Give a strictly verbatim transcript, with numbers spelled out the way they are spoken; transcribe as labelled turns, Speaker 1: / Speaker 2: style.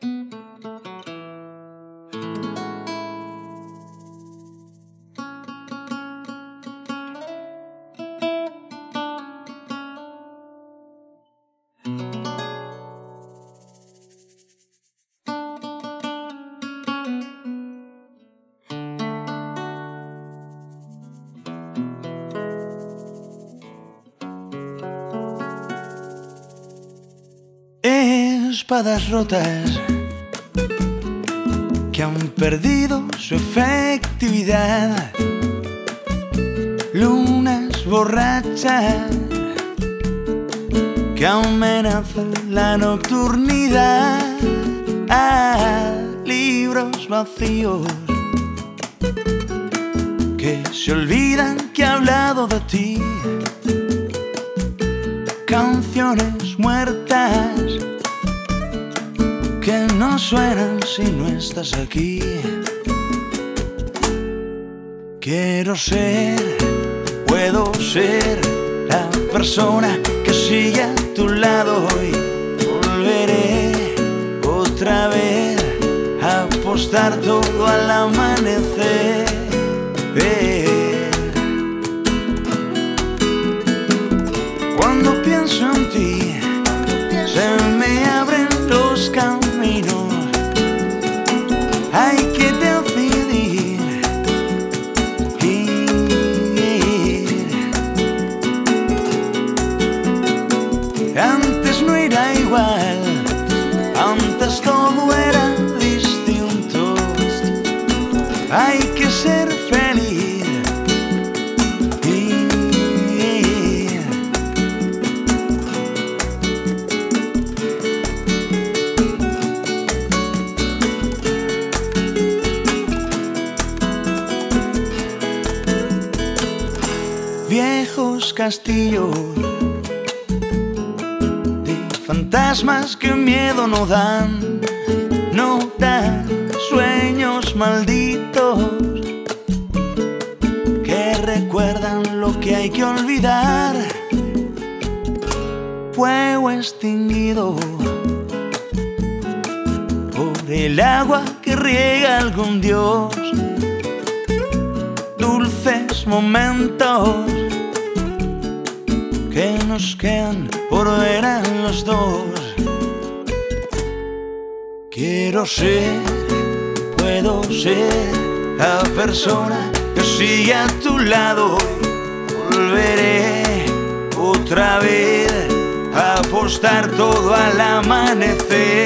Speaker 1: Espadas rotas que han perdido su efectividad, lunas borrachas que amenazan la nocturnidad, ah, libros vacíos que se olvidan que he hablado de ti, canciones muertas que no suenan si no estás aquí. Quiero ser, puedo ser la persona que sigue a tu lado hoy. Volveré otra vez a apostar todo al amanecer. Cuando pienso en ti, se me abren los caminos. Hay que decidir ir. Antes no era igual, antes todo era distinto. Hay que ser feliz. Viejos castillos de fantasmas que miedo no dan, no dan sueños malditos que recuerdan lo que hay que olvidar. Fuego extinguido por el agua que riega algún dios, dulces momentos que nos quedan por ver a los dos. Quiero ser, puedo ser la persona que sigue a tu lado. Volveré otra vez a apostar todo al amanecer.